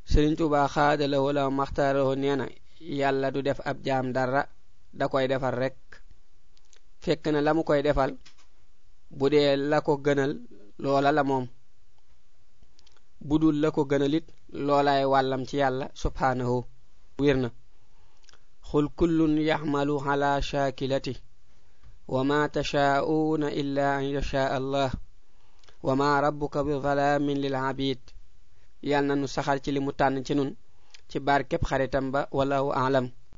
Serigne Touba xaadalawoo wala maxtaaroo neena yàlla du def ab jaam dara da koy defal rek fekk na lamu koy defal budee la ko gënal loola la moom budul la ko gënalit loolaay wàllam ci yàlla subhanahu wirna xul kullun yaxmalu ala shakilati wa ma tashaa'una illa an yasha Allah wa ma rabbuka bi zalamin lil abid yàlla na nu saxal ci li mu tànn ci nun ci barkeb xaritam ba wallahu a'lam